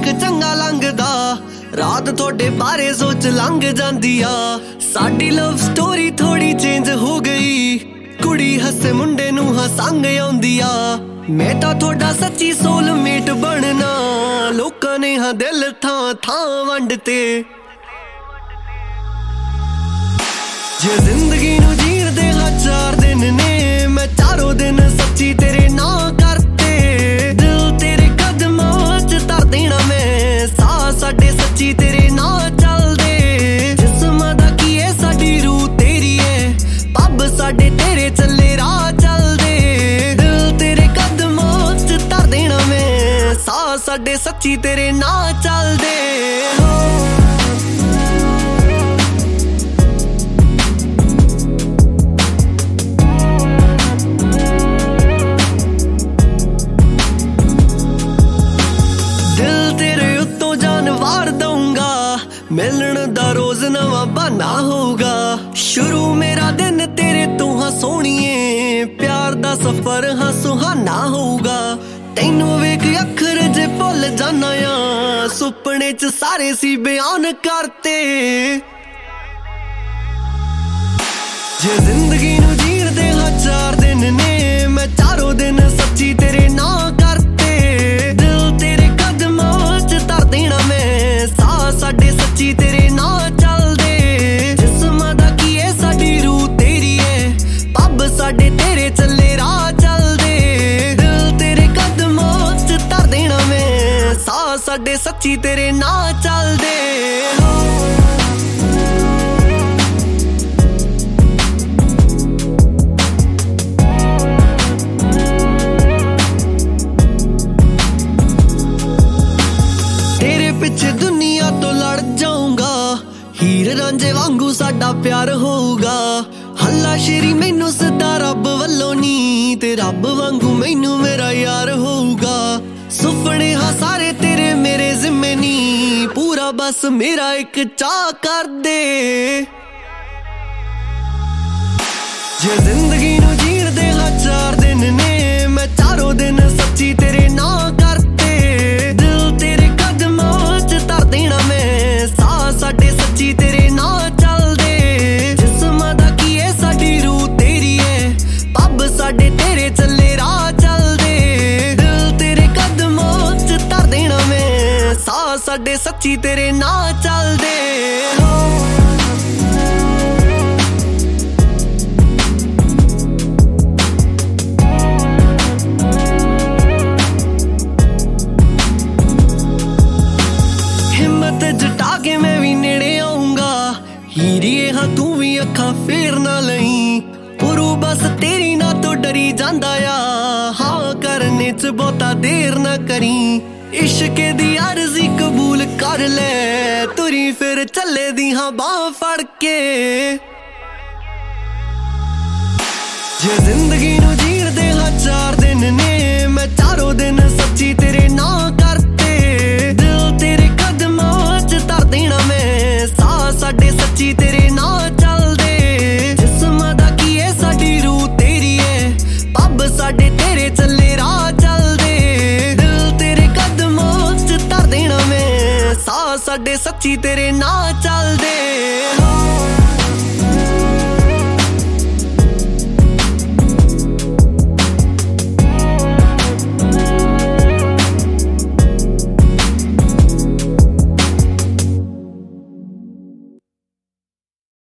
चंगा लंघदा रात थोड़े बारे सोच लंघ जांदी आ। साडी लव स्टोरी थोड़ी चेंज हो गई, कुड़ी हसे मुंडे नू हसंग आउंदी आ। मैं तां थोड़ा सच्ची सोलमेट बनना, लोकां ने हाँ दिल थां थां वंडते। जे जिंदगी नू जीण दे हाँ 4 दिन ने, मैं चारों दिन सच्ची तेरे नां करते। दिल तेरे कदमां च धर देना मैं, साह साडे सच्ची तेरे नां चलदे। जिस्मां दा की है साडी रूह तेरी है, पब साडे तेरे चले राह चलदे। दिल तेरे कदमां च धर देना मैं, साह साडे सच्ची तेरे नां चलदे। मिलन दा रोज नवा बहाना होगा, शुरू मेरा दिन तेरे तो हाँ सोहणीए। प्यार दा सफर हाँ सुहाना होगा, तैनू वेख अखर जे भुल जाना आ। सुपने च सारे सी बयान करते। जे जिंदगी नू जीण दे हाँ 4 दिन ने, मैं चारों दिन सच्ची तेरे नां करते। दिल तेरे कदमां च धर देना मैं, साह साडे सच्ची तेरे नां चलदे। जिस्मां दा की है साडी रूह तेरी है, पब साडे तेरे चले राह चलदे। दिल तेरे कदमां च धर देना मैं, साह साडे सच्ची तेरे नां चलदे। पिछे दुनिया तो लड़ जाऊंगा, हीर रांझे वांगू साडा प्यार होगा। हल्ला शेरी मैनू सदा रब वल्लों नी, ते रब वांगू मैनू मेरा यार होगा। सुपने हाँ सारे तेरे मेरे जिम्मे नी, पूरा बस मेरा एक चाह कर दे। जे जिंदगी नू जीण दे हाँ 4 दिन ने, मैं चारों दिन सच्ची तेरे नां करते। दिल तेरे कदमां च धर देना मैं, साह साडे सच्ची तेरे नां चलदे। जिस्मां दा की है साडी रूह तेरी है, पब साडे तेरे चले राह चलदे। दिल तेरे कदमां च धर देना मैं, साह साडे सच्ची तेरे नां चलदे। जटा के मैं भी नेड़े आऊंगा, हीरिए हाँ तू भी अखा फेर ना लई। पुरू बस तेरी ना तो डरी जांदा आ, हाँ करने च बहुता देर ना करी। इश्क दी अर्जी कबूल कर ले, तुरी फिर चले दी हाँ बाह फड़ के। जे जिंदगी नू जीण दे हाँ 4 दिन ने, मैं चारों दिन सच्ची तेरे नां करते। दिल तेरे कदमां च धर देना मैं, साह साडे सच्ची तेरे नां चलदे। जिस्मां दा की है साडी रूह तेरी है, पब साडे तेरे चले राह चलदे। दिल तेरे कदमां च धर देना मैं, साह साडे सच्ची तेरे नां चलदे।